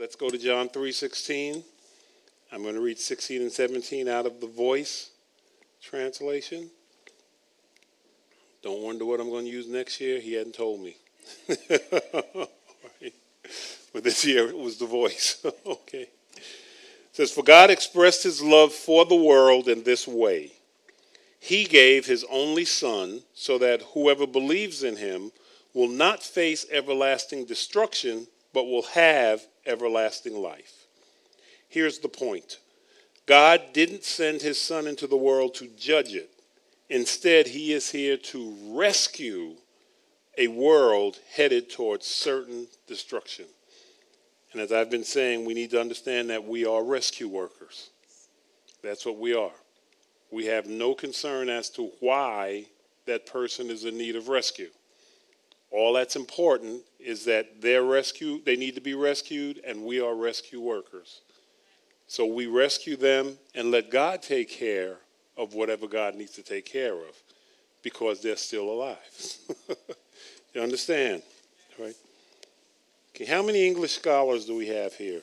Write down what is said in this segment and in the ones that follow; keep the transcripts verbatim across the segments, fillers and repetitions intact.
let's go to John three sixteen. I'm going to read sixteen and seventeen out of the Voice translation. Don't wonder what I'm going to use next year. He hadn't told me. Right. But this year it was the Voice. Okay. It says, "For God expressed his love for the world in this way. He gave his only Son so that whoever believes in him will not face everlasting destruction, but will have everlasting life." Here's the point. God didn't send his Son into the world to judge it. Instead, he is here to rescue a world headed towards certain destruction. And as I've been saying, we need to understand that we are rescue workers. That's what we are. We have no concern as to why that person is in need of rescue. All that's important is that they're rescued, they need to be rescued, and we are rescue workers. So we rescue them and let God take care of whatever God needs to take care of because they're still alive. You understand? Right? Okay, how many English scholars do we have here?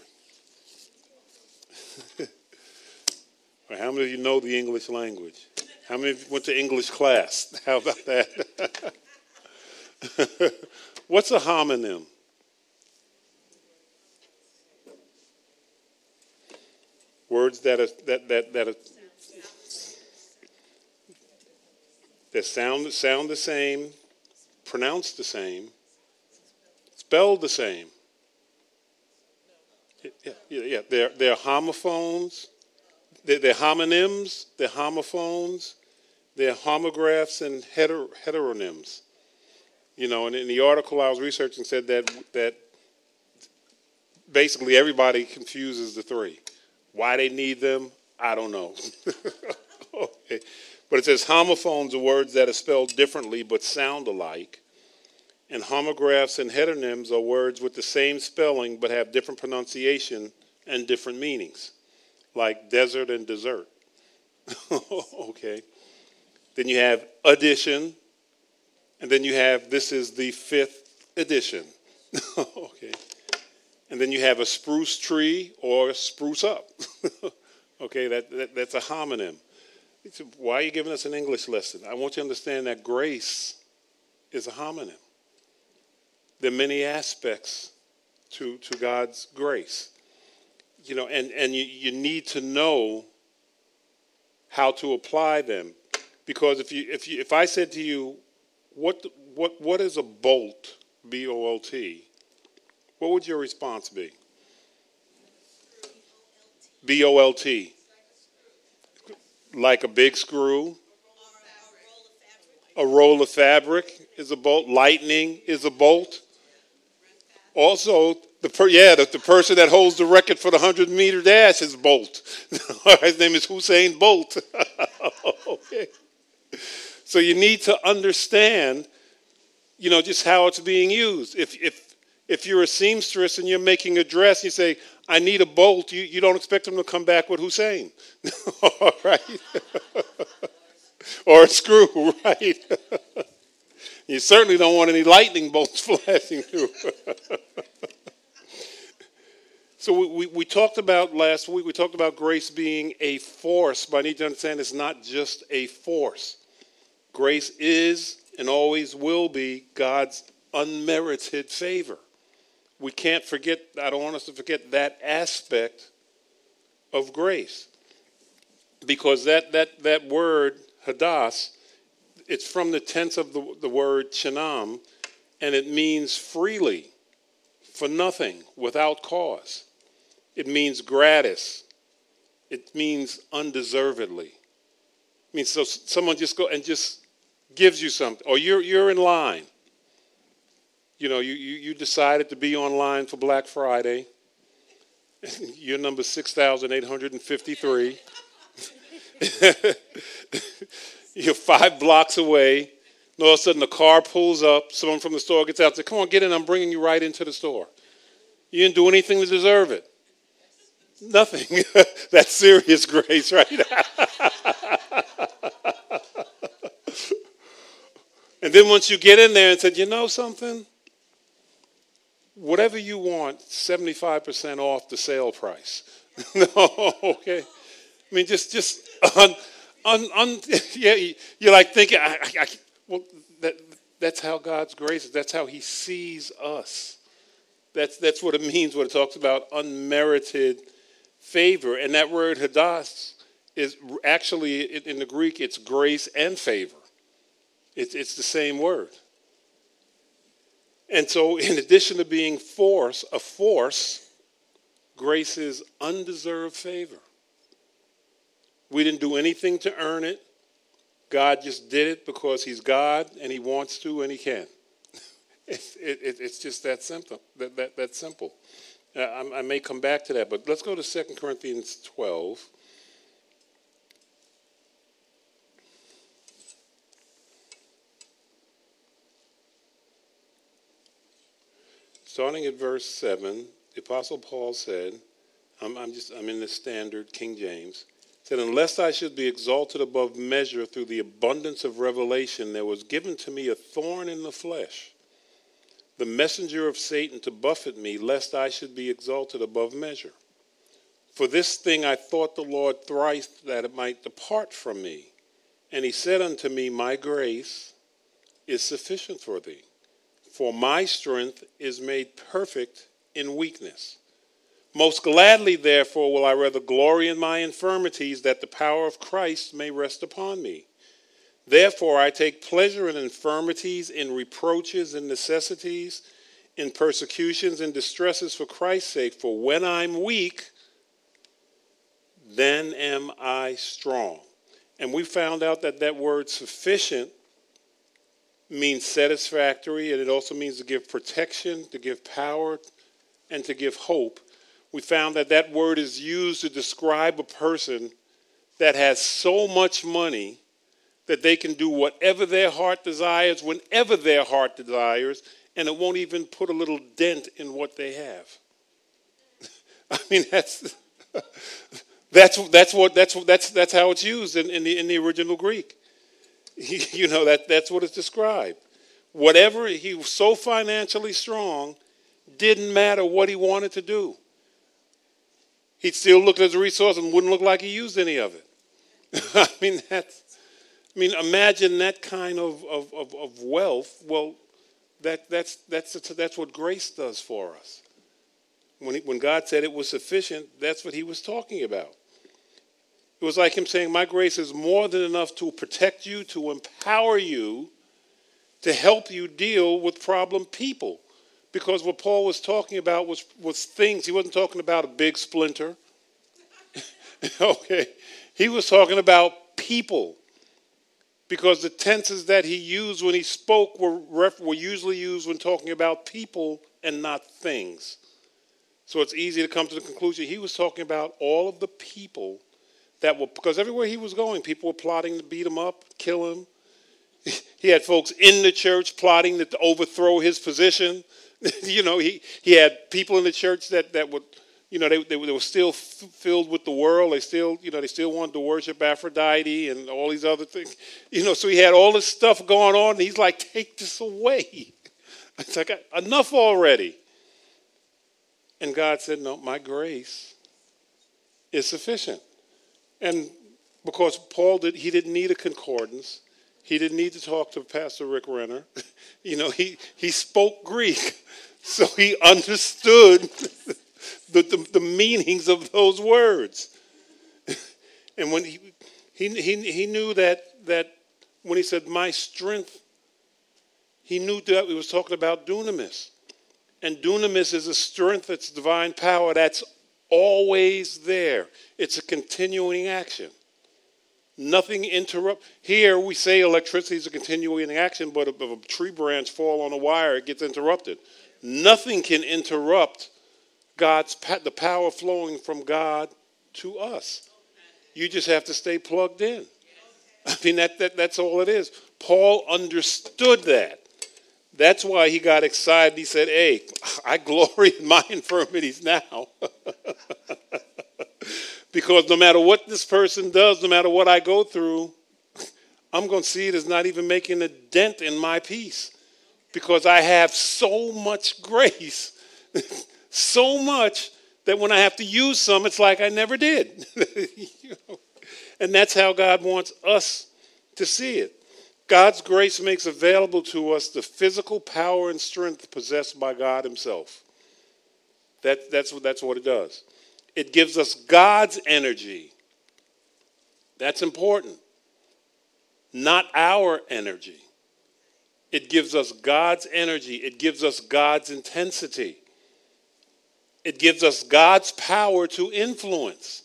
Or how many of you know the English language? How many of you went to English class? How about that? What's a homonym? Words that are that that that are that sound sound the same, pronounced the same, spelled the same. Yeah, yeah, yeah. They're they're homophones. They're, they're homonyms. They're homophones. They're homographs and heter, heteronyms. You know, and in the article I was researching said that that basically everybody confuses the three. Why they need them, I don't know. Okay. But it says homophones are words that are spelled differently but sound alike. And homographs and heteronyms are words with the same spelling but have different pronunciation and different meanings, like desert and dessert. Okay. Then you have addition. And then you have, this is the fifth edition. Okay. And then you have a spruce tree or spruce up. Okay, that, that that's a homonym. Why are you giving us an English lesson? I want you to understand that grace is a homonym. There are many aspects to, to God's grace. You know, and, and you, you need to know how to apply them. Because if you if you if I said to you, what what what is a bolt, B O L T, what would your response be? B O L T. Like a big screw. A roll of fabric is a bolt. Lightning is a bolt. Also, the per, yeah, the, the person that holds the record for the hundred meter dash is Bolt. His name is Usain Bolt. Okay. So you need to understand, you know, just how it's being used. If if if you're a seamstress and you're making a dress, you say, "I need a bolt." You you don't expect them to come back with Hussein, all right? Or a screw, right? You certainly don't want any lightning bolts flashing through. So we, we, we talked about last week, we talked about grace being a force, but I need to understand it's not just a force. Grace is and always will be God's unmerited favor. We can't forget, I don't want us to forget that aspect of grace. Because that that that word, hadas, it's from the tense of the, the word chanam, and it means freely, for nothing, without cause. It means gratis. It means undeservedly. It means so someone just go and just gives you something, or you're you're in line. You know, you, you, you decided to be online for Black Friday. You're number six thousand eight hundred fifty-three. You're five blocks away. And all of a sudden, the car pulls up. Someone from the store gets out and says, "Come on, get in. I'm bringing you right into the store." You didn't do anything to deserve it. Nothing. That's serious grace, right? And then once you get in there and said, "You know something? whatever you want, seventy-five percent off the sale price. No, okay. I mean, just, just, un, un, un, yeah, you're like thinking, I, I, I, well, that, that's how God's grace is. That's how he sees us. That's, that's what it means when it talks about unmerited favor. And that word hadas is actually, in the Greek, it's grace and favor. It's, it's the same word. And so in addition to being force, a force, grace is undeserved favor. We didn't do anything to earn it. God just did it because he's God and he wants to and he can. It's, it, it, it's just that simple. That, that, that simple. Uh, I, I may come back to that, but let's go to Second Corinthians twelve. Starting at verse seven, the Apostle Paul said, I'm, I'm just I'm in the standard King James, said, unless I should be exalted above measure through the abundance of revelation, there was given to me a thorn in the flesh, the messenger of Satan to buffet me, lest I should be exalted above measure. For this thing I thought the Lord thrice, that it might depart from me. And he said unto me, my grace is sufficient for thee, for my strength is made perfect in weakness. Most gladly, therefore, will I rather glory in my infirmities, that the power of Christ may rest upon me. Therefore, I take pleasure in infirmities, in reproaches, in necessities, in persecutions, and distresses for Christ's sake. For when I'm weak, then am I strong. And we found out that that word sufficient means satisfactory, and it also means to give protection, to give power, and to give hope. We found that that word is used to describe a person that has so much money that they can do whatever their heart desires, whenever their heart desires, and it won't even put a little dent in what they have. I mean, that's that's that's what that's that's that's how it's used in, in the in the original Greek. You know, that that's what it's described. Whatever, he was so financially strong, didn't matter what he wanted to do. He'd still look at his resource and wouldn't look like he used any of it. I mean, that's, I mean, imagine that kind of, of, of, of wealth. Well, that that's that's that's what grace does for us. When he, when God said it was sufficient, that's what he was talking about. It was like him saying, my grace is more than enough to protect you, to empower you, to help you deal with problem people. Because what Paul was talking about was, was things. He wasn't talking about a big splinter. Okay. He was talking about people. Because the tenses that he used when he spoke were, ref, were usually used when talking about people and not things. So it's easy to come to the conclusion he was talking about all of the people that were, because everywhere he was going, people were plotting to beat him up, kill him. He had folks in the church plotting to overthrow his position. You know, he, he had people in the church that, that would, you know, they, they, they were still f- filled with the world. They still, you know, they still wanted to worship Aphrodite and all these other things. You know, so he had all this stuff going on. And he's like, take this away. It's like, enough already. And God said, no, my grace is sufficient. And because Paul did, he didn't need a concordance. He didn't need to talk to Pastor Rick Renner. You know, he, he spoke Greek, so he understood the, the, the meanings of those words. And when he, he, he, he knew that, that when he said, my strength, he knew that he was talking about dunamis. And dunamis is a strength, it's divine power that's always there. It's a continuing action. Nothing interrupt. Here we say electricity is a continuing action, but if a tree branch fall on a wire, it gets interrupted. Nothing can interrupt God's the power flowing from God to us. You just have to stay plugged in. I mean, that, that that's all it is. Paul understood that. That's why he got excited. He said, hey, I glory in my infirmities now. Because no matter what this person does, no matter what I go through, I'm going to see it as not even making a dent in my peace. Because I have so much grace So much that when I have to use some, it's like I never did. You know? And that's how God wants us to see it. God's grace makes available to us the physical power and strength possessed by God himself. That, that's, what, that's what it does. It gives us God's energy. That's important. Not our energy. It gives us God's energy. It gives us God's intensity. It gives us God's power to influence.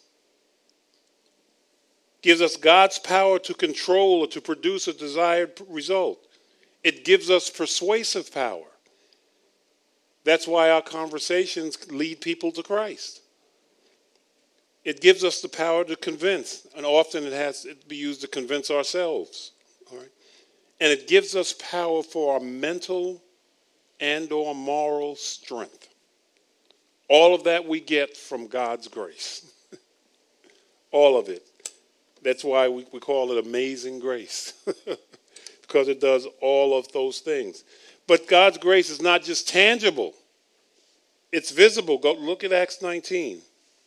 Gives us God's power to control or to produce a desired result. It gives us persuasive power. That's why our conversations lead people to Christ. It gives us the power to convince, and often it has to be used to convince ourselves. All right? And it gives us power for our mental and or moral strength. All of that we get from God's grace. All of it. That's why we, we call it amazing grace. Because it does all of those things. But God's grace is not just tangible. It's visible. Go look at Acts nineteen.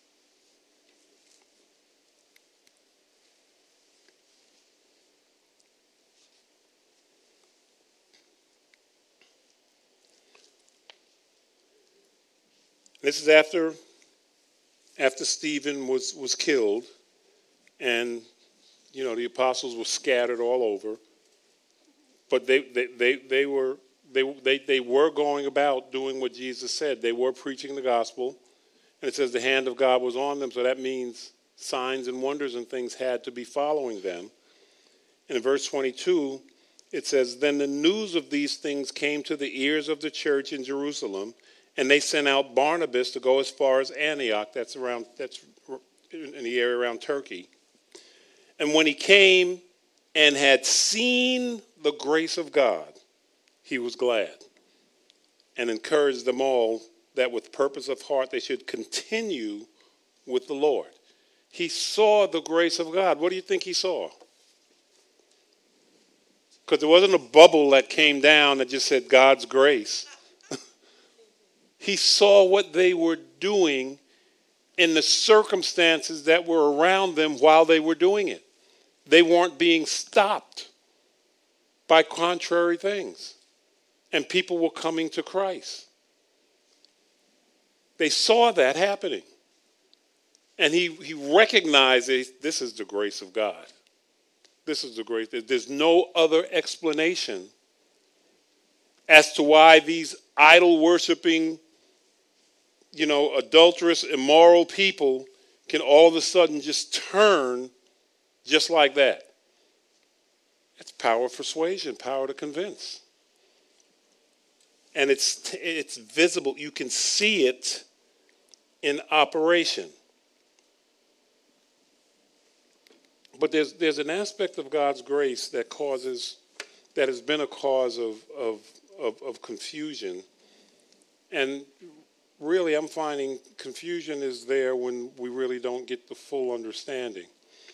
This is after, after Stephen was, was killed, and you know the apostles were scattered all over. But they they, they, they were they, they they were going about doing what Jesus said. They were preaching the gospel, and it says the hand of God was on them. So that means signs and wonders and things had to be following them. And in verse twenty-two, it says, "Then the news of these things came to the ears of the church in Jerusalem, and they sent out Barnabas to go as far as Antioch." That's around that's in the area around Turkey. "And when he came and had seen the grace of God, he was glad, and encouraged them all that with purpose of heart they should continue with the Lord." He saw the grace of God. What do you think he saw? Because there wasn't a bubble that came down that just said God's grace. He saw what they were doing in the circumstances that were around them while they were doing it. They weren't being stopped by contrary things. And people were coming to Christ. They saw that happening. And he, he recognized it, this is the grace of God. This is the grace. There's no other explanation as to why these idol-worshiping, you know, adulterous, immoral people can all of a sudden just turn just like that. It's power of persuasion, power to convince. And it's it's visible. You can see it in operation. But there's there's an aspect of God's grace that causes that has been a cause of of of, of confusion. And really, I'm finding confusion is there when we really don't get the full understanding.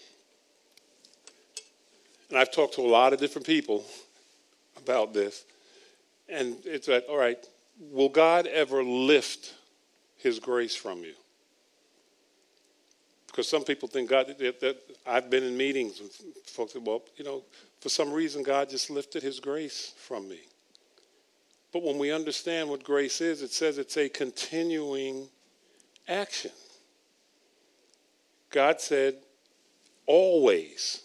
And I've talked to a lot of different people about this. And it's like, all right, will God ever lift his grace from you? Because some people think God, that, that I've been in meetings and folks say, well, you know, for some reason God just lifted his grace from me. But when we understand what grace is, it says it's a continuing action. God said, always.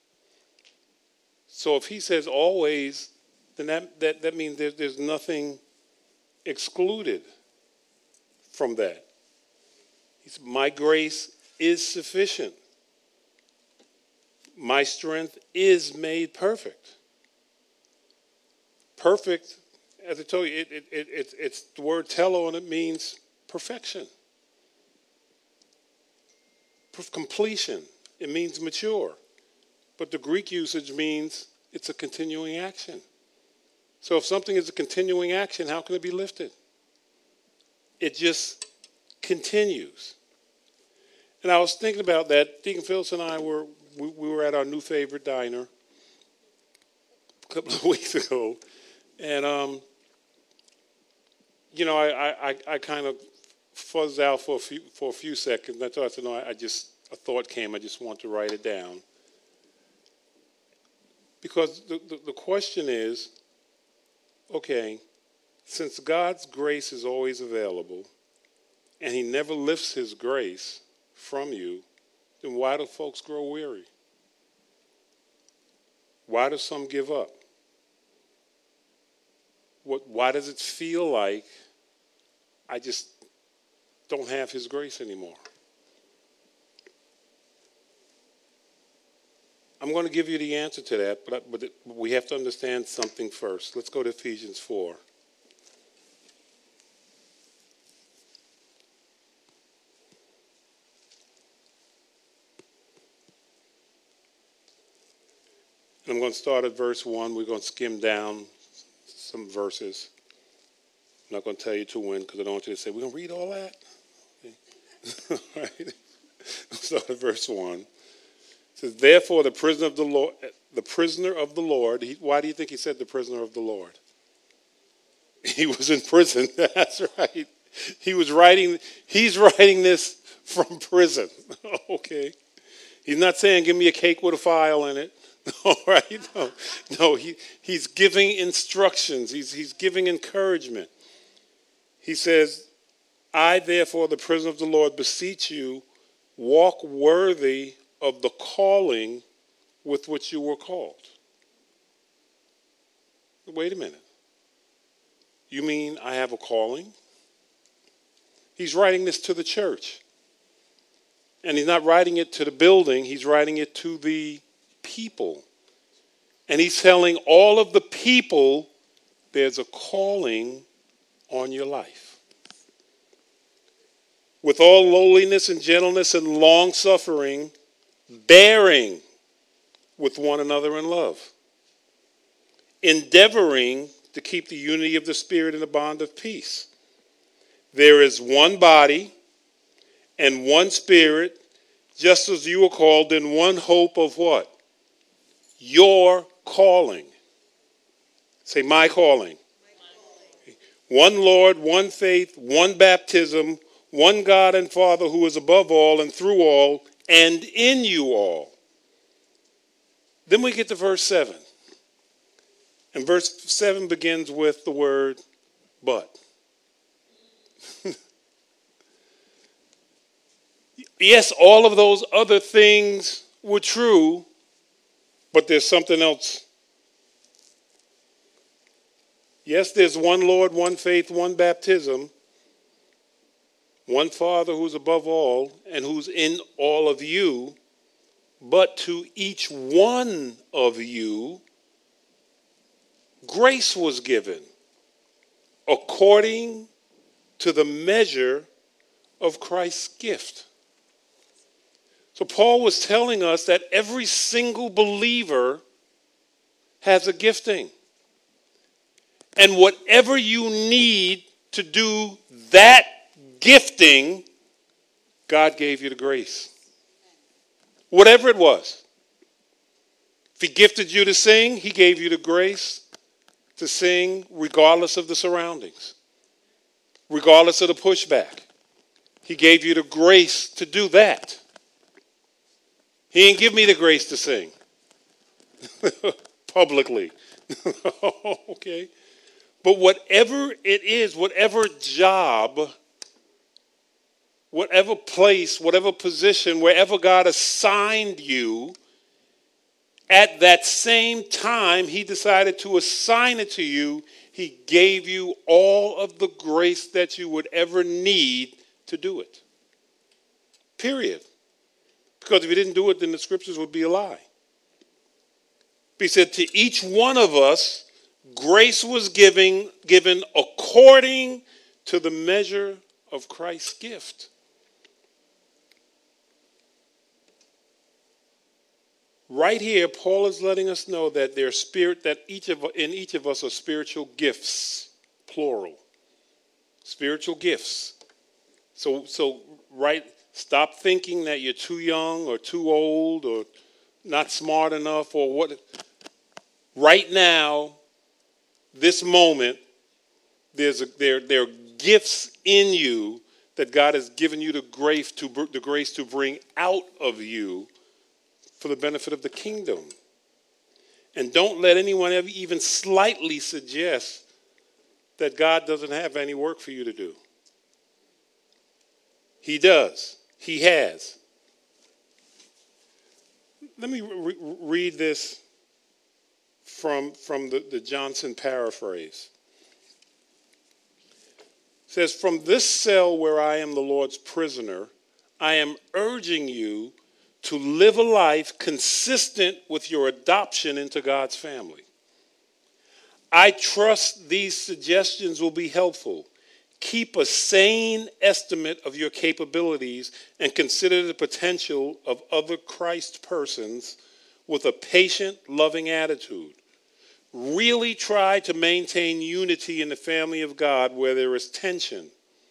So if he says always, then that, that, that means there, there's nothing excluded from that. He said, my grace is sufficient. My strength is made perfect. Perfect, as I told you, it, it, it, it, it's the word telo, and it means perfection. Completion. It means mature. But the Greek usage means it's a continuing action. So if something is a continuing action, how can it be lifted? It just continues. And I was thinking about that. Deacon Phyllis and I were we, we were at our new favorite diner a couple of weeks ago, and um, you know, I, I, I kind of fuzzed out for a few for a few seconds. I thought, you know, I just a thought came. I just want to write it down because the, the, the question is, okay, since God's grace is always available, and He never lifts His grace from you, then why do folks grow weary? Why do some give up? What? Why does it feel like I just don't have His grace anymore? I'm going to give you the answer to that, but, but it, we have to understand something first. Let's go to Ephesians four. I'm going to start at verse one. We're going to skim down some verses. I'm not going to tell you to when because I don't want you to say, we're going to read all that. Okay. All right. Let's start at verse one. It says, therefore, the prisoner of the Lord, the prisoner of the Lord, he, why do you think he said the prisoner of the Lord? He was in prison. That's right. He was writing, he's writing this from prison. Okay. He's not saying, give me a cake with a file in it. All right. No, no he, he's giving instructions. He's, he's giving encouragement. He says, I, therefore, the prisoner of the Lord, beseech you, walk worthy of the calling with which you were called. Wait a minute. You mean I have a calling? He's writing this to the church. And he's not writing it to the building. He's writing it to the people. And he's telling all of the people there's a calling on your life. With all lowliness and gentleness and long suffering, bearing with one another in love, endeavoring to keep the unity of the Spirit in the bond of peace. There is one body and one Spirit, just as you are called in one hope of what? Your calling. Say, my calling. My calling. One Lord, one faith, one baptism, one God and Father who is above all and through all and in you all. Then we get to verse seven. And verse seven begins with the word but. Yes, all of those other things were true, but there's something else. Yes, there's one Lord, one faith, one baptism, one Father who's above all and who's in all of you, but to each one of you, grace was given according to the measure of Christ's gift. So Paul was telling us that every single believer has a gifting. And whatever you need to do that gifting, God gave you the grace. Whatever it was. If he gifted you to sing, he gave you the grace to sing regardless of the surroundings, regardless of the pushback. He gave you the grace to do that. He didn't give me the grace to sing publicly. Okay. But whatever it is, whatever job, whatever place, whatever position, wherever God assigned you, at that same time, he decided to assign it to you. He gave you all of the grace that you would ever need to do it. Period. Because if you didn't do it, then the scriptures would be a lie. He said, to each one of us, grace was giving, given according to the measure of Christ's gift. Right here, Paul is letting us know that there's spirit, that each of in each of us are spiritual gifts, plural. Spiritual gifts. So, so right, stop thinking that you're too young or too old or not smart enough or what. Right now, this moment, there's a, there, there are gifts in you that God has given you the grace to the grace to bring out of you for the benefit of the kingdom. And don't let anyone ever even slightly suggest that God doesn't have any work for you to do. He does. He has. Let me re- read this from, from the, the Johnson paraphrase. It says, "From this cell where I am the Lord's prisoner, I am urging you to live a life consistent with your adoption into God's family. I trust these suggestions will be helpful. Keep a sane estimate of your capabilities and consider the potential of other Christ persons with a patient, loving attitude. Really try to maintain unity in the family of God where there is tension.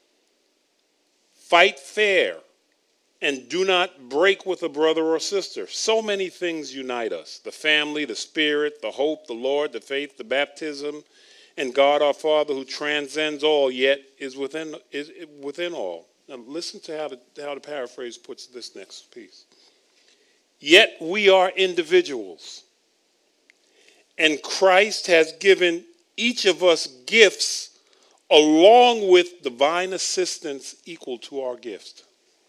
Fight fair and do not break with a brother or sister. So many things unite us: the family, the spirit, the hope, the Lord, the faith, the baptism, and God our Father who transcends all, yet is within is within all." Now listen to how the, how the paraphrase puts this next piece. "Yet we are individuals, and Christ has given each of us gifts along with divine assistance equal to our gifts."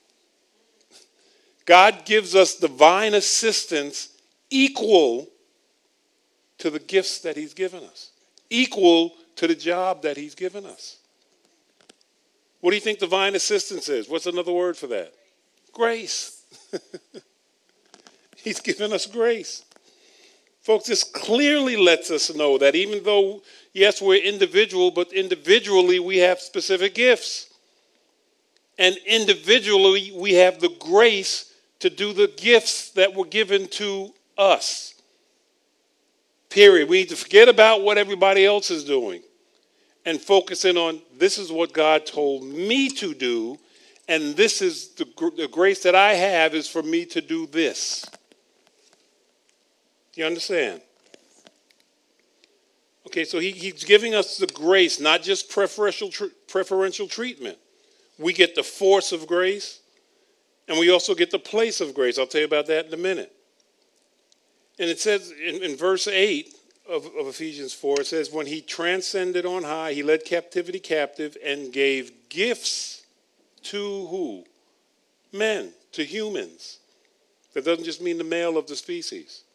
God gives us divine assistance equal to the gifts that he's given us, equal to the job that he's given us. What do you think divine assistance is? What's another word for that? Grace. He's given us grace. Folks, this clearly lets us know that even though, yes, we're individual, but individually we have specific gifts. And individually we have the grace to do the gifts that were given to us. Period. We need to forget about what everybody else is doing and focus in on, this is what God told me to do, and this is the, the grace that I have is for me to do this. Do you understand? Okay, so he, he's giving us the grace, not just preferential tr- preferential treatment. We get the force of grace, and we also get the place of grace. I'll tell you about that in a minute. And it says in, in verse eight of, of Ephesians four, it says, "When he transcended on high, he led captivity captive and gave gifts to who? Men, to humans." That doesn't just mean the male of the species.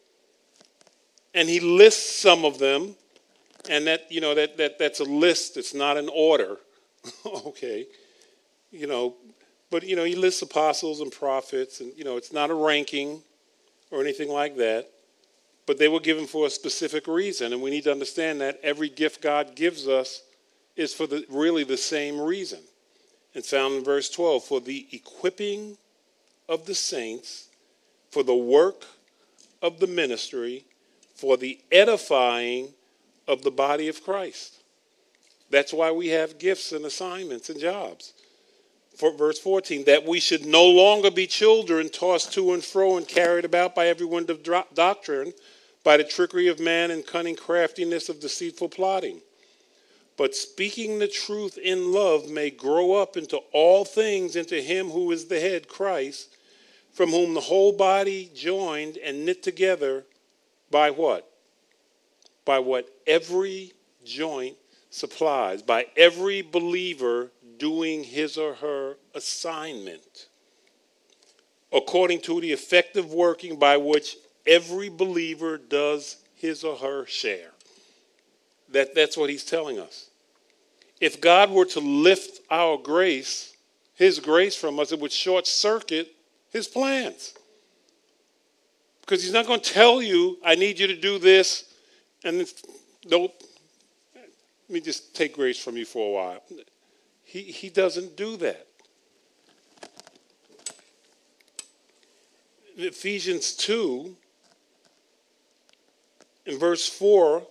And he lists some of them, and that, you know, that, that that's a list, it's not an order. Okay. You know, but, you know, he lists apostles and prophets, and, you know, it's not a ranking or anything like that. But they were given for a specific reason, and we need to understand that every gift God gives us is for the really the same reason. It's found in verse twelve, "For the equipping of the saints, for the work of the ministry, for the edifying of the body of Christ." That's why we have gifts and assignments and jobs. For verse fourteen, "That we should no longer be children tossed to and fro and carried about by every wind of doctrine, by the trickery of man and cunning craftiness of deceitful plotting. But speaking the truth in love may grow up into all things into him who is the head, Christ, from whom the whole body joined and knit together by what? By what every joint supplies, by every believer doing his or her assignment, according to the effective working by which every believer does his or her share." That, that's what he's telling us. If God were to lift our grace, his grace from us, it would short circuit his plans. Because he's not going to tell you, "I need you to do this," and don't, let me just take grace from you for a while. He, he doesn't do that. In Ephesians two, in verse four,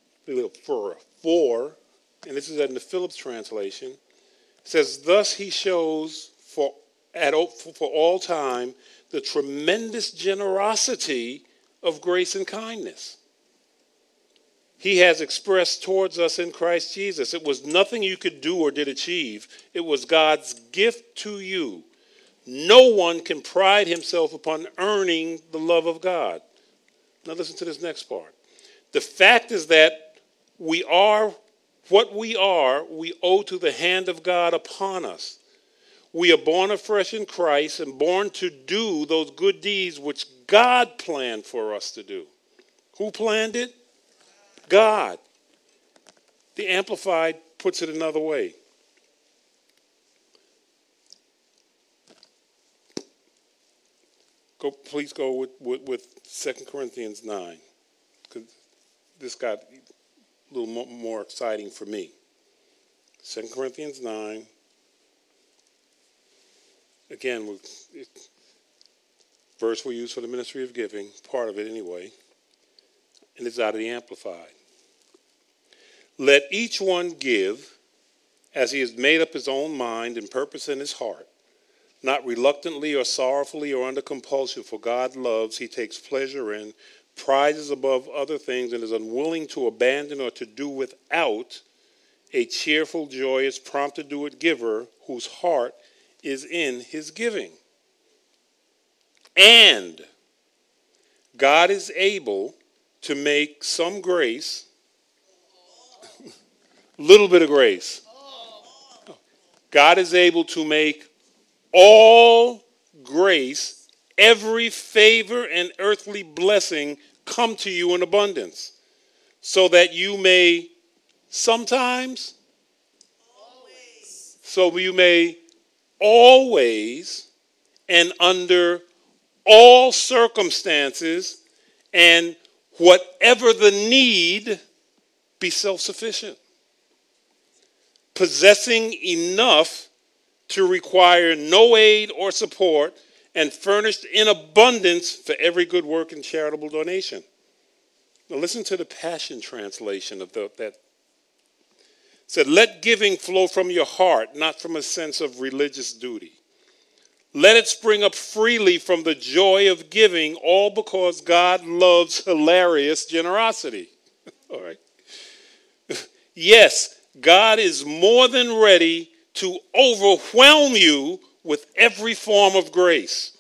four, and this is in the Phillips translation, it says, "Thus he shows for, at, for all time the tremendous generosity of grace and kindness." he has expressed towards us in Christ Jesus. It was nothing you could do or did achieve. It was God's gift to you. No one can pride himself upon earning the love of God. Now listen to this next part. The fact is that we are what we are, we owe to the hand of God upon us. We are born afresh in Christ and born to do those good deeds which God planned for us to do. Who planned it? God. The Amplified puts it another way. Go, please go with, with, with Second Corinthians nine, because this got a little more, more exciting for me. Second Corinthians nine. Again, it, verse we use for the ministry of giving, part of it anyway, and it's out of the Amplified. Let each one give as he has made up his own mind and purpose in his heart, not reluctantly or sorrowfully or under compulsion, for God loves, he takes pleasure in, prizes above other things, and is unwilling to abandon or to do without a cheerful, joyous, prompt to do it giver whose heart is in his giving. And God is able to make some grace, little bit of grace. God is able to make all grace, every favor and earthly blessing come to you in abundance, so that you may sometimes, always. so you may always and under all circumstances and whatever the need, be self-sufficient, possessing enough to require no aid or support, and furnished in abundance for every good work and charitable donation. Now listen to the Passion Translation of the, that. It said, let giving flow from your heart, not from a sense of religious duty. Let it spring up freely from the joy of giving, all because God loves hilarious generosity. All right. Yes, God is more than ready to overwhelm you with every form of grace.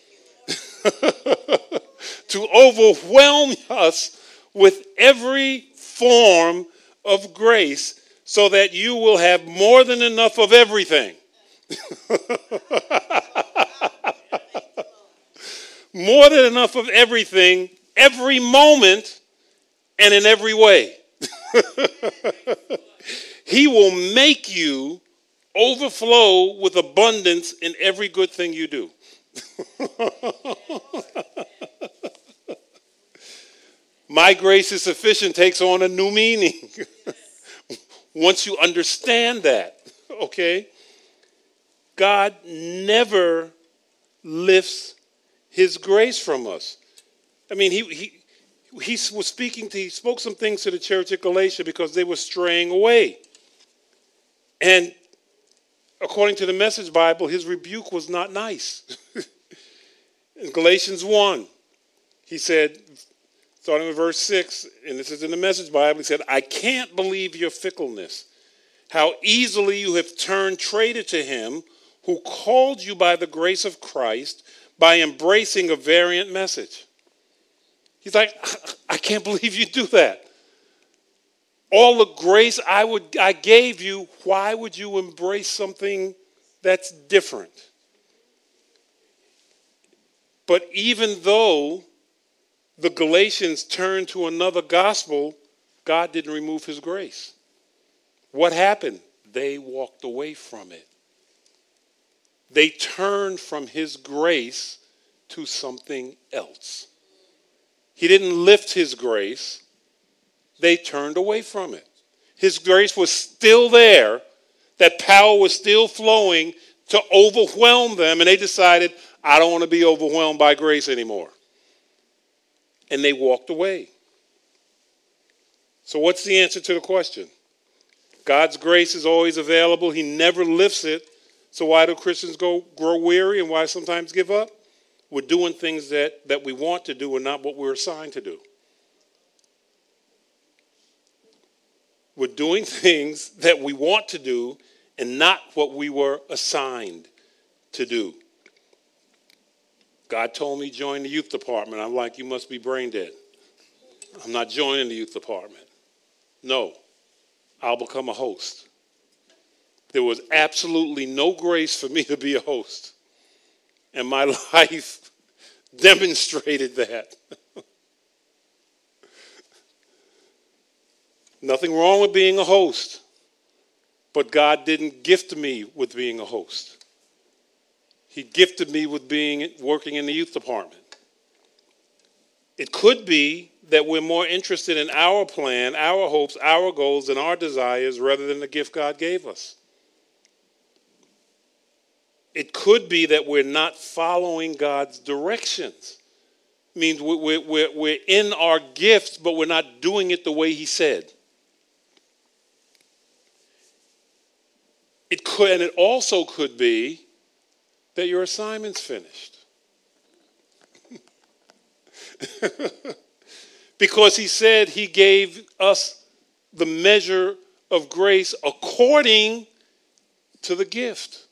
To overwhelm us with every form of grace, so that you will have more than enough of everything. More than enough of everything, every moment, and in every way. He will make you overflow with abundance in every good thing you do. My grace is sufficient takes on a new meaning. Once you understand that, okay? God never lifts his grace from us. I mean, he he he was speaking to, he spoke some things to the church at Galatia because they were straying away. And according to the Message Bible, his rebuke was not nice. In Galatians one, he said, starting with verse six, and this is in the Message Bible, he said, I can't believe your fickleness, how easily you have turned traitor to him who called you by the grace of Christ by embracing a variant message. He's like, I can't believe you do that. All the grace I would I gave you, why would you embrace something that's different? But even though the Galatians turned to another gospel, God didn't remove his grace. What happened? They walked away from it. They turned from his grace to something else. He didn't lift his grace. They turned away from it. His grace was still there. That power was still flowing to overwhelm them. And they decided, I don't want to be overwhelmed by grace anymore. And they walked away. So what's the answer to the question? God's grace is always available. He never lifts it. So why do Christians go grow weary and why sometimes give up? We're doing things that, that we want to do and not what we're assigned to do. We're doing things that we want to do and not what we were assigned to do. God told me join the youth department. I'm like, you must be brain dead. I'm not joining the youth department. No, I'll become a host. There was absolutely no grace for me to be a host. And my life demonstrated that. Nothing wrong with being a host, but God didn't gift me with being a host. He gifted me with being working in the youth department. It could be that we're more interested in our plan, our hopes, our goals, and our desires rather than the gift God gave us. It could be that we're not following God's directions. It means we're, we're, we're in our gifts, but we're not doing it the way he said. It could, and it also could be that your assignment's finished. Because he said he gave us the measure of grace according to the gift.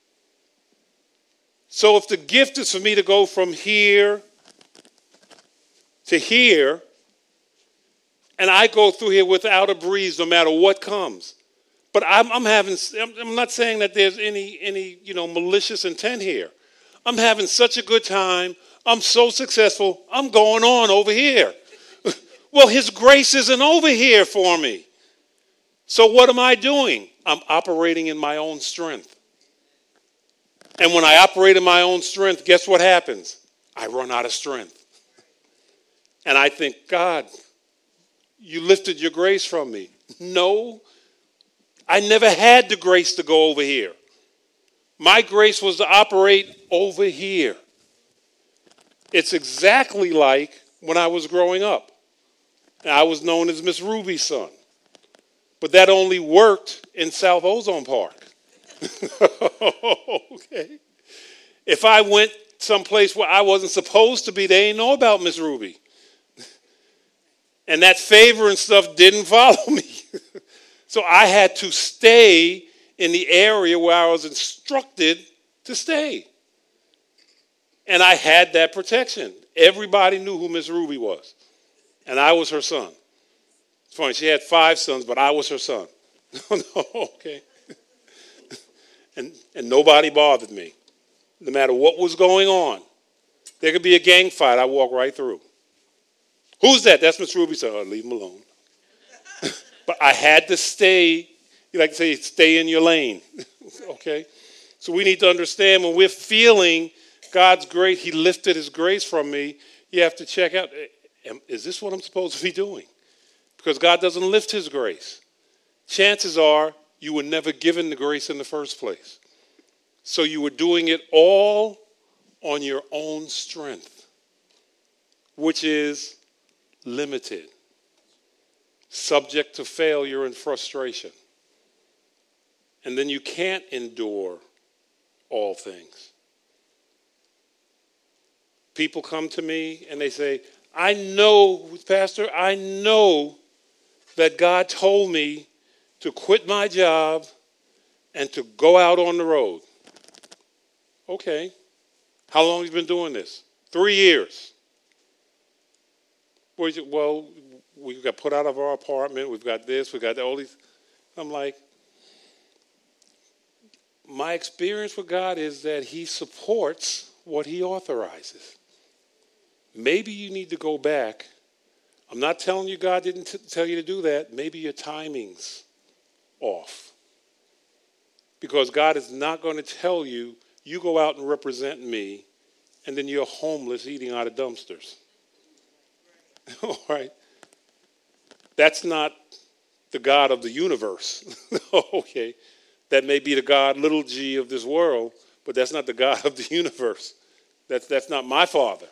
So if the gift is for me to go from here to here, and I go through here without a breeze no matter what comes, but I'm, I'm having, I'm not saying that there's any, any, you know, malicious intent here. I'm having such a good time. I'm so successful. I'm going on over here. Well, his grace isn't over here for me. So what am I doing? I'm operating in my own strength. And when I operate in my own strength, guess what happens? I run out of strength. And I think, God, you lifted your grace from me. No, I never had the grace to go over here. My grace was to operate over here. It's exactly like when I was growing up. I was known as Miss Ruby's son. But that only worked in South Ozone Park. Okay. If I went someplace where I wasn't supposed to be, they didn't know about Miss Ruby. And that favor and stuff didn't follow me. So I had to stay in the area where I was instructed to stay. And I had that protection. Everybody knew who Miss Ruby was. And I was her son. It's funny, she had five sons, but I was her son. No, okay. And, and nobody bothered me. No matter what was going on. There could be a gang fight, I walk right through. Who's that? That's Miss Ruby. So oh, leave him alone. But I had to stay, you like to say, stay in your lane. Okay? So we need to understand when we're feeling God's grace, he lifted his grace from me, you have to check out, is this what I'm supposed to be doing? Because God doesn't lift his grace. Chances are you were never given the grace in the first place. So you were doing it all on your own strength, which is limited, subject to failure and frustration. And then you can't endure all things. People come to me and they say, I know, Pastor, I know that God told me to quit my job and to go out on the road. Okay. How long have you been doing this? Three years. Well, we got put out of our apartment. We've got this. We've got all these. I'm like, my experience with God is that he supports what he authorizes. Maybe you need to go back. I'm not telling you God didn't t- tell you to do that. Maybe your timing's off. Because God is not going to tell you, you go out and represent me, and then you're homeless eating out of dumpsters. All right? That's not the God of the universe. Okay? That may be the God, little g, of this world, but that's not the God of the universe. That's, that's not my Father.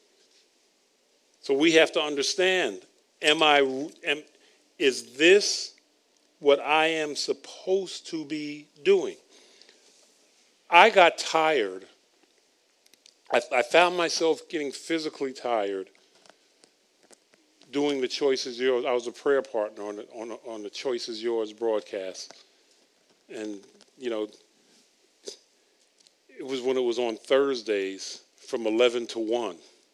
So we have to understand, am I, am, is this what I am supposed to be doing? I got tired. I, I found myself getting physically tired doing the Choice Is Yours. I was a prayer partner on the, on, the, on the Choice Is Yours broadcast. And, you know, it was when it was on Thursdays from eleven to one.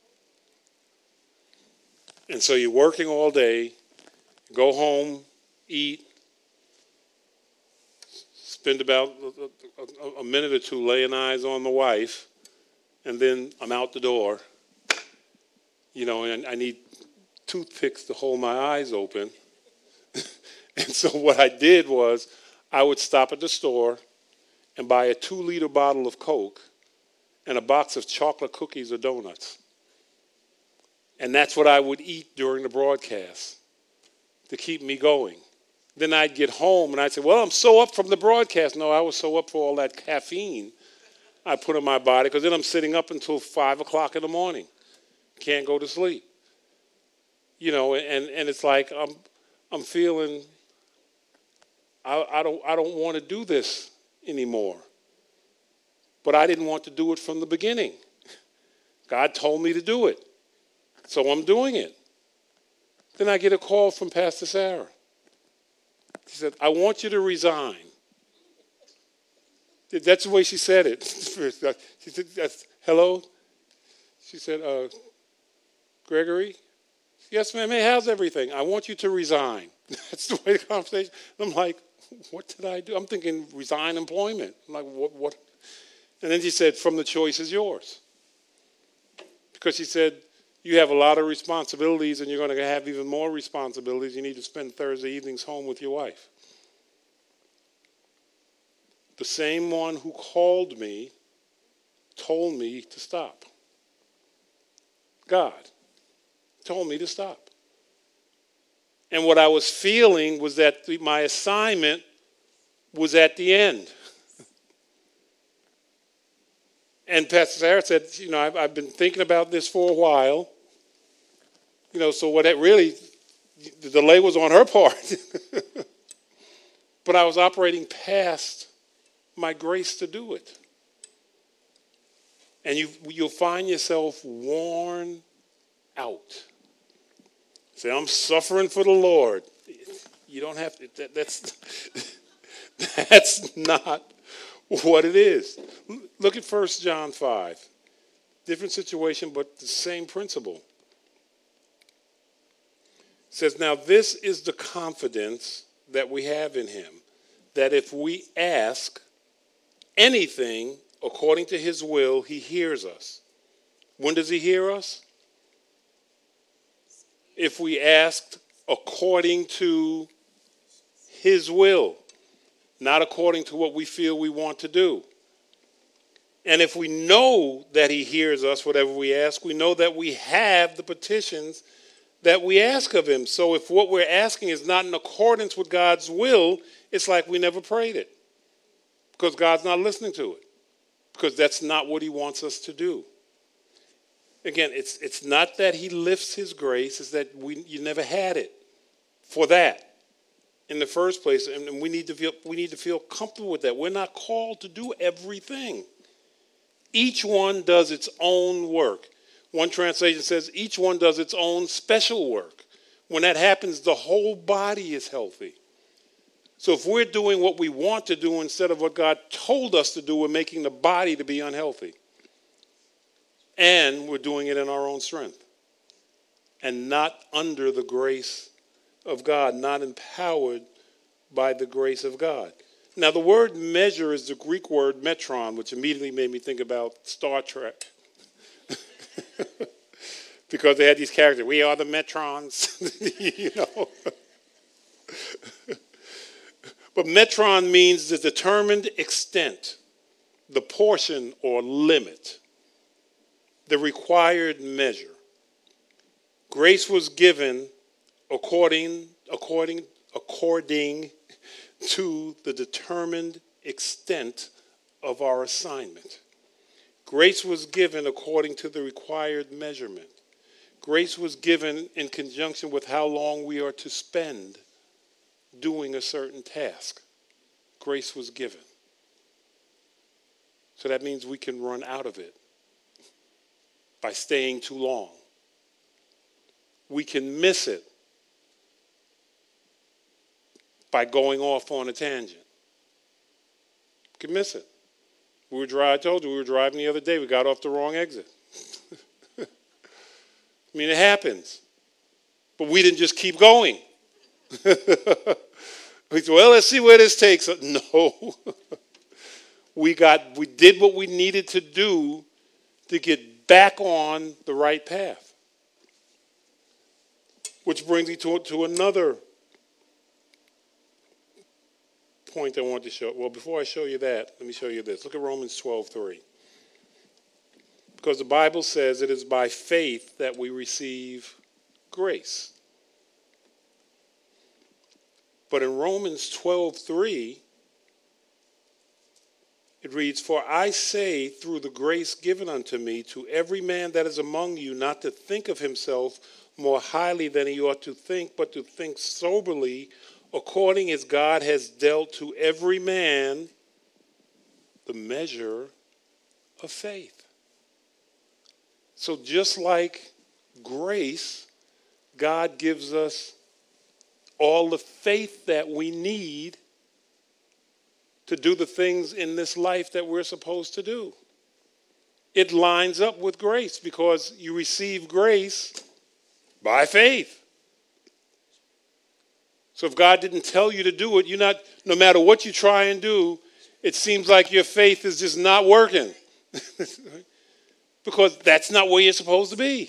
And so you're working all day, go home, eat, spend about a, a, a minute or two laying eyes on the wife, and then I'm out the door. You know, and I need toothpicks to hold my eyes open. And so what I did was I would stop at the store and buy a two-liter bottle of Coke and a box of chocolate cookies or donuts. And that's what I would eat during the broadcast to keep me going. Then I'd get home and I'd say, well, I'm so up from the broadcast. No, I was so up for all that caffeine I put in my body, because then I'm sitting up until five o'clock in the morning. Can't go to sleep. You know, and, and it's like I'm I'm feeling I, I don't I don't want to do this anymore. But I didn't want to do it from the beginning. God told me to do it. So I'm doing it. Then I get a call from Pastor Sarah. She said, I want you to resign. That's the way she said it. She said, hello? She said, uh, Gregory? Yes, ma'am. Hey, how's everything? I want you to resign. That's the way the conversation. I'm like, what did I do? I'm thinking resign employment. I'm like, what? what? And then she said, from the choice is yours. Because she said, you have a lot of responsibilities and you're going to have even more responsibilities. You need to spend Thursday evenings home with your wife. The same one who called me told me to stop. God told me to stop. And what I was feeling was that my assignment was at the end. And Pastor Sarah said, you know, I've, I've been thinking about this for a while. You know, so what that really, the delay was on her part. But I was operating past my grace to do it. And you, you'll find yourself worn out. Say, I'm suffering for the Lord. You don't have to, that, that's, that's not what it is. Look at First John five. Different situation, but the same principle. It says, now this is the confidence that we have in him, that if we ask anything according to his will, he hears us. When does he hear us? If we asked according to his will, not according to what we feel we want to do. And if we know that he hears us, whatever we ask, we know that we have the petitions that we ask of him. So if what we're asking is not in accordance with God's will, it's like we never prayed it. Because God's not listening to it. Because that's not what he wants us to do. Again, it's it's not that he lifts his grace, it's that we you never had it for that in the first place. And we need to feel we need to feel comfortable with that. We're not called to do everything. Each one does its own work. One translation says each one does its own special work. When that happens, the whole body is healthy. So if we're doing what we want to do instead of what God told us to do, we're making the body to be unhealthy. And we're doing it in our own strength. And not under the grace of God, not empowered by the grace of God. Now, the word measure is the Greek word metron, which immediately made me think about Star Trek. Because they had these characters, we are the metrons, you know. But metron means the determined extent, the portion or limit, the required measure. Grace was given according, according, according to the determined extent of our assignment. Grace was given according to the required measurement. Grace was given in conjunction with how long we are to spend doing a certain task. Grace was given. So that means we can run out of it by staying too long. we can miss it by going off on a tangent. We can miss it. We were driving, I told you, we were driving the other day. We got off the wrong exit. I mean, it happens. But we didn't just keep going. We said, well, let's see where this takes us. No. we got, we did what we needed to do to get back on the right path. Which brings me to, to another point I want to show. Well, before I show you that, let me show you this. Look at Romans twelve three. Because the Bible says it is by faith that we receive grace. But in Romans twelve three, it reads, for I say through the grace given unto me to every man that is among you not to think of himself more highly than he ought to think, but to think soberly, according as God has dealt to every man the measure of faith. So just like grace, God gives us all the faith that we need to do the things in this life that we're supposed to do. It lines up with grace because you receive grace by faith. So if God didn't tell you to do it, you're not, no matter what you try and do, it seems like your faith is just not working. Because that's not where you're supposed to be.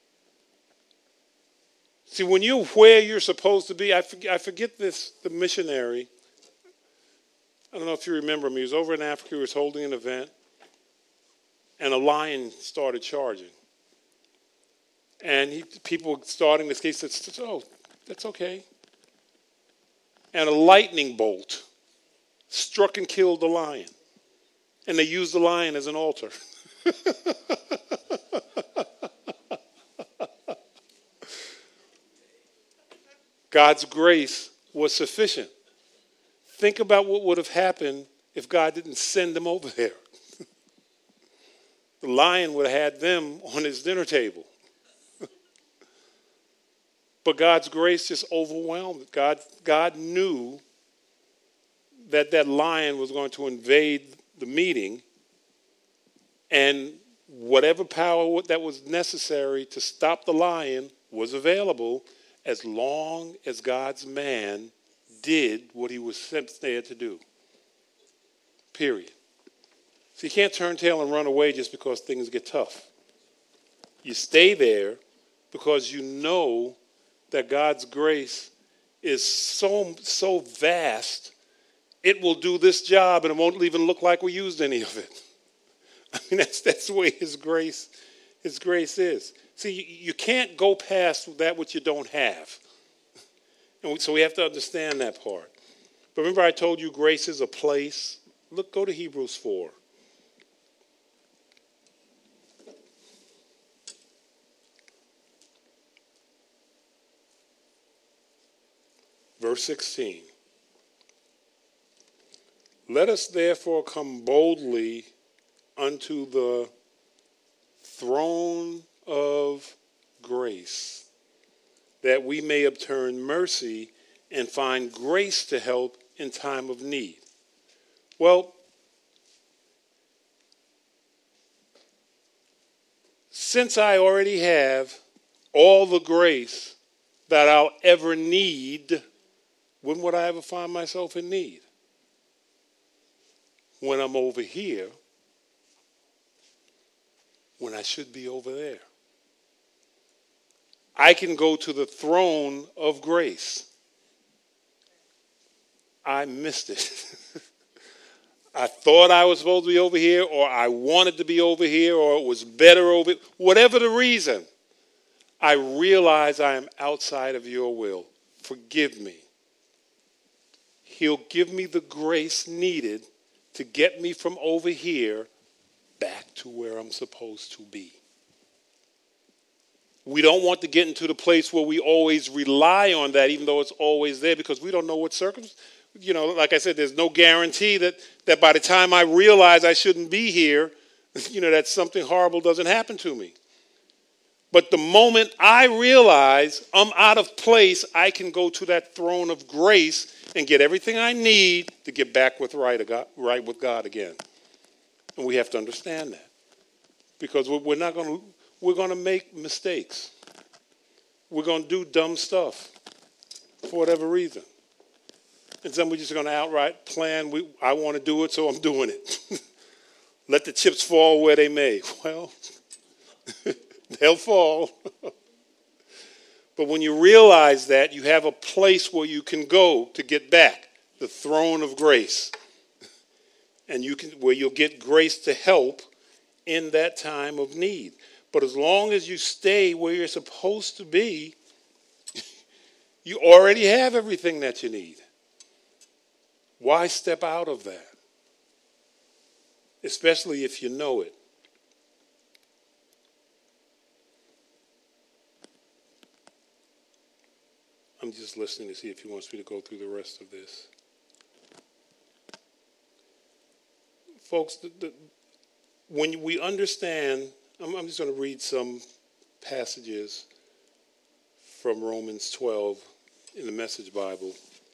See, when you're where you're supposed to be, I forget, I forget this, the missionary. I don't know if you remember him. He was over in Africa. He was holding an event. And a lion started charging. And he, people were starting this case. Said, oh, that's okay. And a lightning bolt struck and killed the lion. And they used the lion as an altar. God's grace was sufficient. Think about what would have happened if God didn't send them over there. The lion would have had them on his dinner table. But God's grace just overwhelmed. God, God knew that that lion was going to invade the meeting, and whatever power that was necessary to stop the lion was available as long as God's man did what he was sent there to do. Period. So you can't turn tail and run away just because things get tough. You stay there because you know that God's grace is so, so vast, it will do this job and it won't even look like we used any of it. I mean, that's, that's the way his grace, his grace is. See, you, you can't go past that which you don't have. And we, so we have to understand that part. But remember I told you grace is a place. Look, go to Hebrews four. Verse sixteen. Let us therefore come boldly unto the throne of grace, that we may obtain mercy and find grace to help in time of need. Well, since I already have all the grace that I'll ever need, when would I ever find myself in need? When I'm over here, when I should be over there. I can go to the throne of grace. I missed it. I thought I was supposed to be over here, or I wanted to be over here, or it was better over here. Whatever the reason, I realize I am outside of your will. Forgive me. He'll give me the grace needed to get me from over here back to where I'm supposed to be. We don't want to get into the place where we always rely on that, even though it's always there, because we don't know what circumstances. You know, like I said, there's no guarantee that, that by the time I realize I shouldn't be here, you know, that something horrible doesn't happen to me. But the moment I realize I'm out of place, I can go to that throne of grace and get everything I need to get back with right, right with God again. And we have to understand that. Because we're not going to, we're going to make mistakes. We're going to do dumb stuff for whatever reason. And then we're just going to outright plan, we, I want to do it, so I'm doing it. Let the chips fall where they may. Well, they'll fall. But when you realize that, you have a place where you can go to get back, the throne of grace. And you can, where you'll get grace to help in that time of need. But as long as you stay where you're supposed to be, you already have everything that you need. Why step out of that? Especially if you know it. I'm just listening to see if he wants me to go through the rest of this. Folks, the, the, when we understand, I'm, I'm just going to read some passages from Romans twelve in the Message Bible.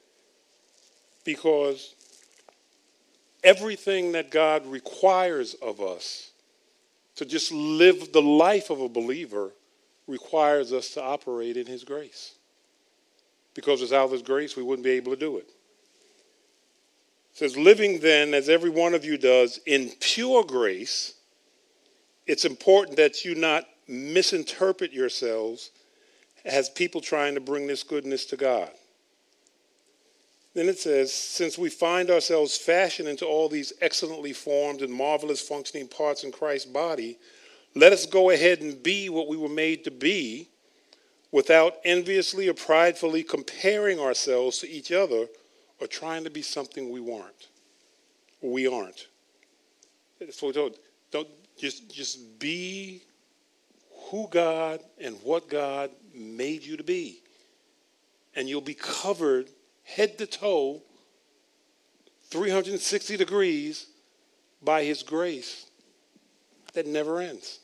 Because everything that God requires of us to just live the life of a believer requires us to operate in his grace. Because without his grace, we wouldn't be able to do it. It says, living then, as every one of you does, in pure grace, it's important that you not misinterpret yourselves as people trying to bring this goodness to God. Then it says, since we find ourselves fashioned into all these excellently formed and marvelous functioning parts in Christ's body, let us go ahead and be what we were made to be without enviously or pridefully comparing ourselves to each other or trying to be something we weren't. We aren't. That's what we're told. Don't just, just be who God and what God made you to be. And you'll be covered head to toe, three hundred sixty degrees, by his grace that never ends.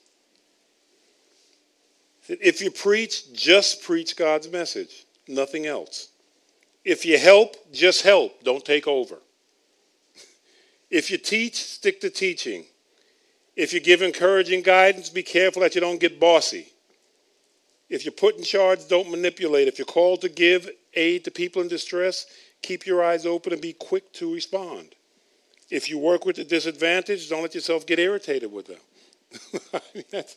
If you preach, just preach God's message, nothing else. If you help, just help, don't take over. If you teach, stick to teaching. If you give encouraging guidance, be careful that you don't get bossy. If you're put in charge, don't manipulate. If you're called to give aid to people in distress, keep your eyes open and be quick to respond. If you work with the disadvantaged, don't let yourself get irritated with them. I mean, that's...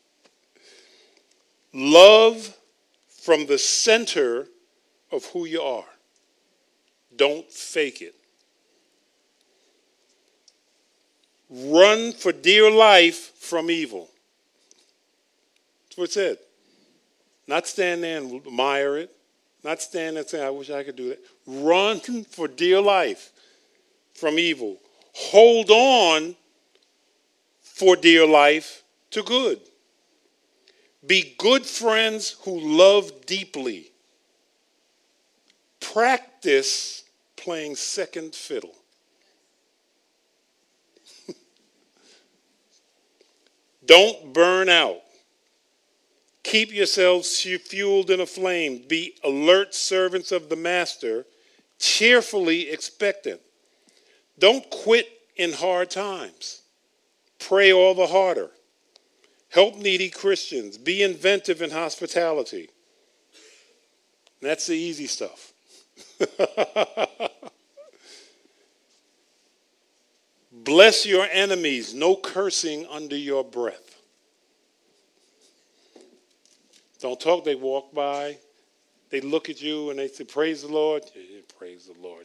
Love from the center of who you are. Don't fake it. Run for dear life from evil. That's what it said. Not stand there and admire it. Not stand there and say, I wish I could do that. Run for dear life from evil. Hold on for dear life to good. Be good friends who love deeply. Practice playing second fiddle. Don't burn out. Keep yourselves fueled in a flame. Be alert servants of the master, cheerfully expectant. Don't quit in hard times. Pray all the harder. Help needy Christians. Be inventive in hospitality. That's the easy stuff. Bless your enemies. No cursing under your breath. Don't talk. They walk by. They look at you and they say, praise the Lord. Yeah, yeah, praise the Lord.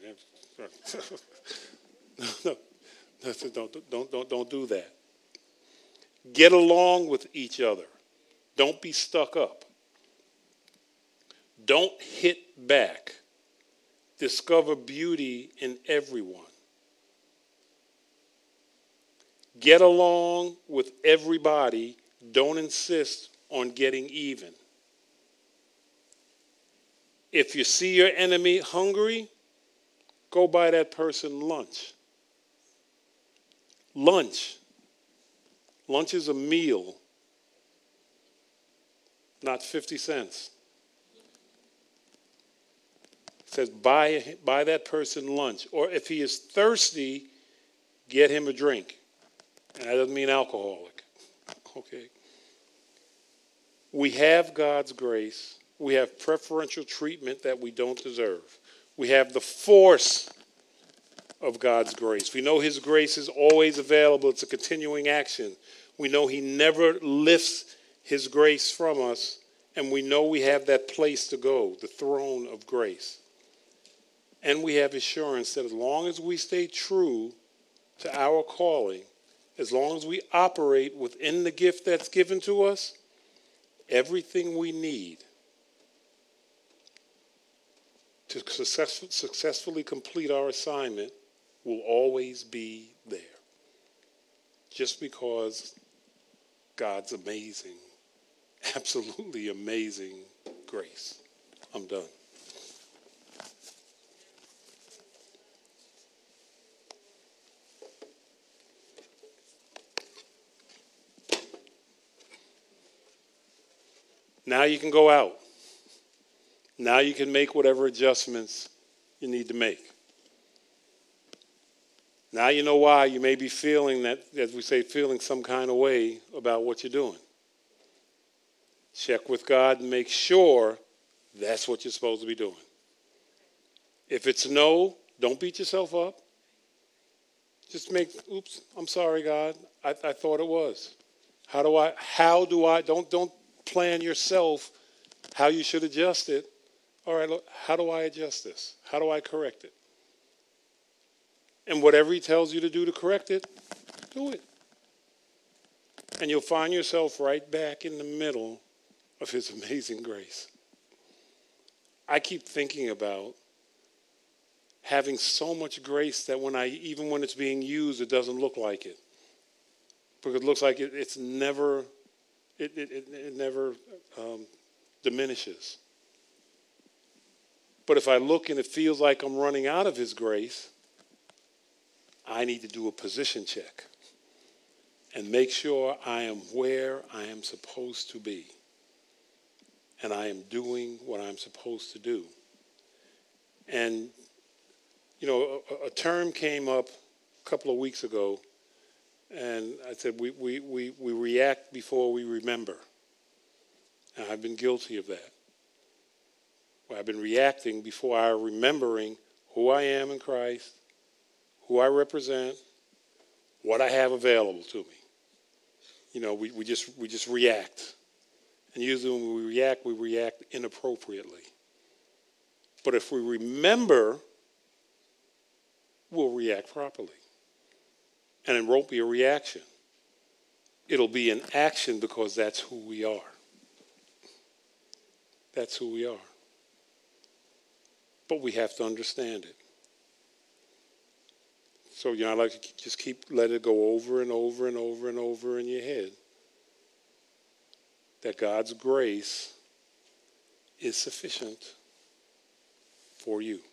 no, don't, don't, don't, don't do that. Get along with each other. Don't be stuck up. Don't hit back. Discover beauty in everyone. Get along with everybody. Don't insist on getting even. If you see your enemy hungry, go buy that person lunch. Lunch. Lunch is a meal. not fifty cents. It says, buy, buy that person lunch. Or if he is thirsty, get him a drink. And that doesn't mean alcoholic. Okay. We have God's grace. We have preferential treatment that we don't deserve. We have the force of God's grace. We know his grace is always available. It's a continuing action. We know he never lifts his grace from us. And we know we have that place to go, the throne of grace. And we have assurance that as long as we stay true to our calling, as long as we operate within the gift that's given to us, everything we need to success, successfully complete our assignment will always be there. Just because God's amazing, absolutely amazing grace. I'm done. Now you can go out. Now you can make whatever adjustments you need to make. Now you know why you may be feeling that, as we say, feeling some kind of way about what you're doing. Check with God and make sure that's what you're supposed to be doing. If it's no, don't beat yourself up. Just make, oops, I'm sorry, God. I, I thought it was. How do I, how do I, don't, don't plan yourself how you should adjust it. All right, look, how do I adjust this? How do I correct it? And whatever he tells you to do to correct it, do it. And you'll find yourself right back in the middle of his amazing grace. I keep thinking about having so much grace that when I, even when it's being used, it doesn't look like it. Because it looks like it, it's never, it, it, it, it never um, diminishes. But if I look and it feels like I'm running out of his grace, I need to do a position check and make sure I am where I am supposed to be. And I am doing what I'm supposed to do. And, you know, a, a term came up a couple of weeks ago, and I said we, we, we, we react before we remember. And I've been guilty of that. Well, I've been reacting before I remembering who I am in Christ, who I represent, what I have available to me. You know, we, we just we just react. And usually when we react, we react inappropriately. But if we remember, we'll react properly. And it won't be a reaction. It'll be an action because that's who we are. That's who we are. But we have to understand it. So, you know, I like to just keep, let it go over and over and over and over in your head. That God's grace is sufficient for you.